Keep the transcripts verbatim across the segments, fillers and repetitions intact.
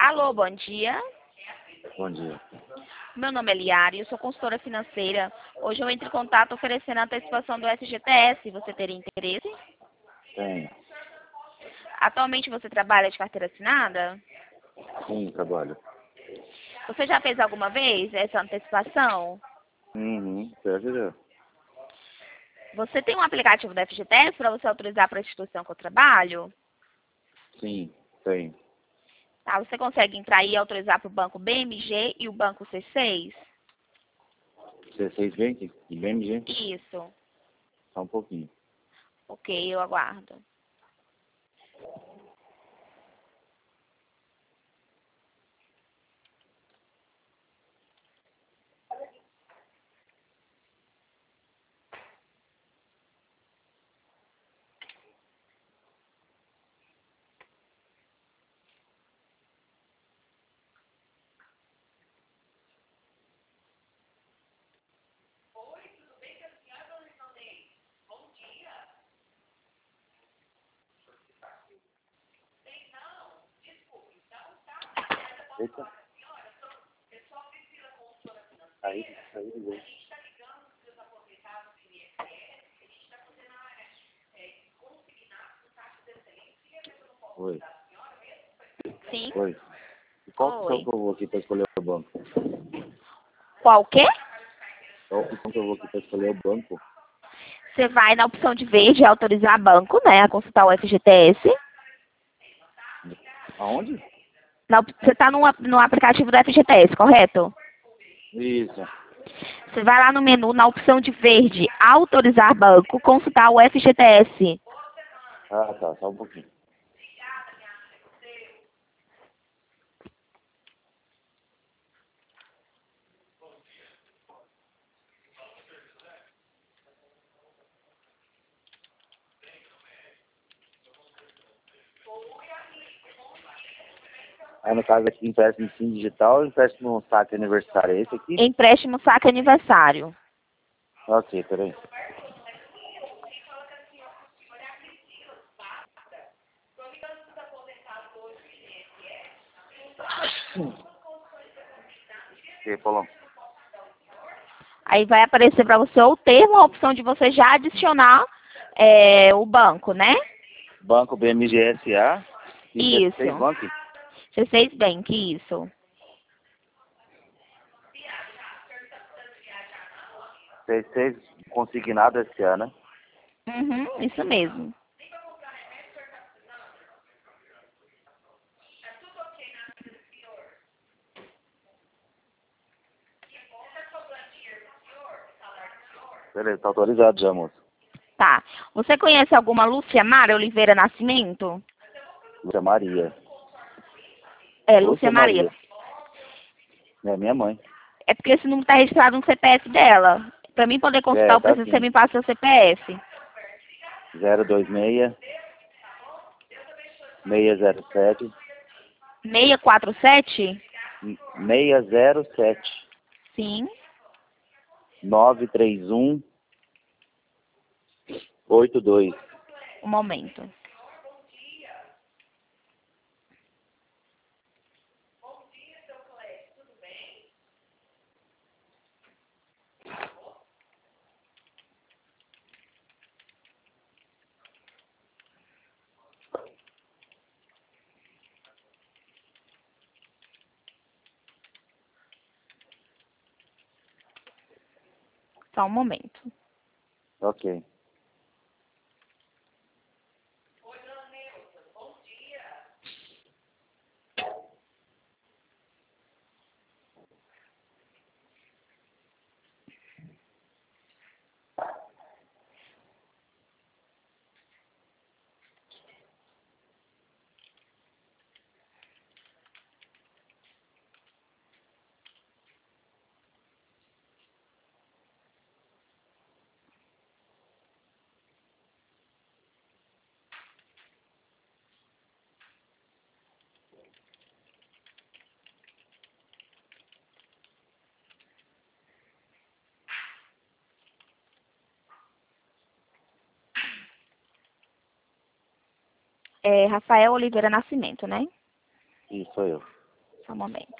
Alô, bom dia. Bom dia. Meu nome é Liari, eu sou consultora financeira. Hoje eu entro em contato oferecendo a antecipação do F G T S. Você teria interesse? Tem. Atualmente você trabalha de carteira assinada? Sim, trabalho. Você já fez alguma vez essa antecipação? Uhum, serve já. Você tem um aplicativo do F G T S para você autorizar para a instituição que eu trabalho? Sim, tem. Tá, você consegue entrar e autorizar para o banco B M G e o banco C seis? C seis Bank e B M G? Isso. Só um pouquinho. Ok, eu aguardo. Eita. Aí, aí ligou. Oi. Sim? Oi. E qual opção Oi. que eu vou aqui para escolher o banco? Qual o quê? Qual opção que eu vou aqui para escolher o banco? Você vai na opção de verde, autorizar banco, né, a consultar o F G T S. Aonde? Na op- você está no, ap- no aplicativo do F G T S, correto? Isso. Você vai lá no menu, na opção de verde, autorizar banco, consultar o F G T S. Ah, tá. Só um pouquinho. Aí no caso aqui, empréstimo sim digital, empréstimo saque aniversário. É esse aqui? Empréstimo saque aniversário. Ok, peraí. Ok, Paulão. Aí vai aparecer para você o termo, a opção de você já adicionar é, o banco, né? Banco B M G S A e C seis Isso. Bank. C seis Bank, isso. C seis consignado S A, né? Uhum, isso mesmo. Beleza, tá autorizado já, moço. Tá. Você conhece alguma Lúcia Mara Oliveira Nascimento? Lúcia Maria. É, Lúcia Lúcia Maria. Maria. É minha mãe. É porque esse número está registrado no C P F dela. Para mim poder consultar, É, eu tá preciso que você sim. me passe o C P F. zero dois seis, seis zero sete, seiscentos e quarenta e sete? seis zero sete, Sim. nove três um, oito dois. Um momento. Só um momento. Ok. É Rafael Oliveira Nascimento, né? Isso sou eu. Só um momento.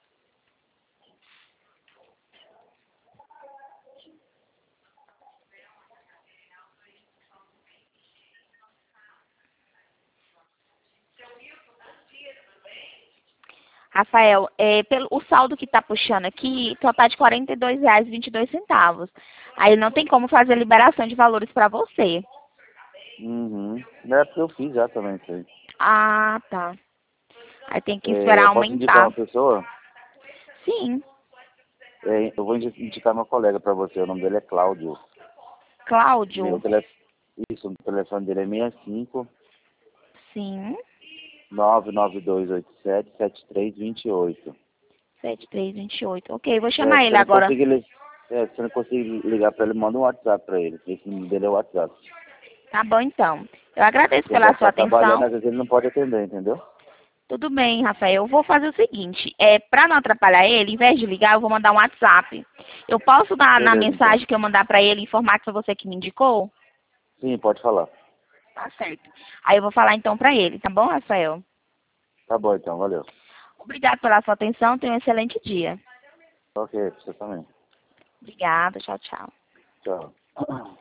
Rafael, é, pelo, o saldo que está puxando aqui, só está de quarenta e dois reais e vinte e dois centavos. Aí não tem como fazer liberação de valores para você. Uhum. É porque eu fiz já também isso aí. Ah, tá. Aí tem que É, esperar eu posso indicar aumentar. uma pessoa? Sim. É, eu vou indi- indicar meu colega para você. O nome dele é Cláudio. Meu Cláudio. telefone, isso, o telefone dele é seis cinco Sim. nove nove dois oito sete sete três dois oito. sete três dois oito. Ok, vou É, chamar se ele você não agora. conseguir, li- é, se você não conseguir ligar para ele, manda um WhatsApp para ele. Esse número dele é o WhatsApp. Tá bom, então. Eu agradeço Ele deve pela sua estar trabalhando, atenção. às vezes ele não pode atender, entendeu? Tudo bem, Rafael. Eu vou fazer o seguinte. É, para não atrapalhar ele, em vez de ligar, eu vou mandar um WhatsApp. Eu posso dar na Beleza, então. mensagem que eu mandar para ele informar que foi você que me indicou? Sim, pode falar. Tá certo. Aí eu vou falar então para ele, tá bom, Rafael? Tá bom, então. Valeu. Obrigado pela sua atenção. Tenha um excelente dia. Ok, você também. Obrigada. Tchau, tchau. Tchau.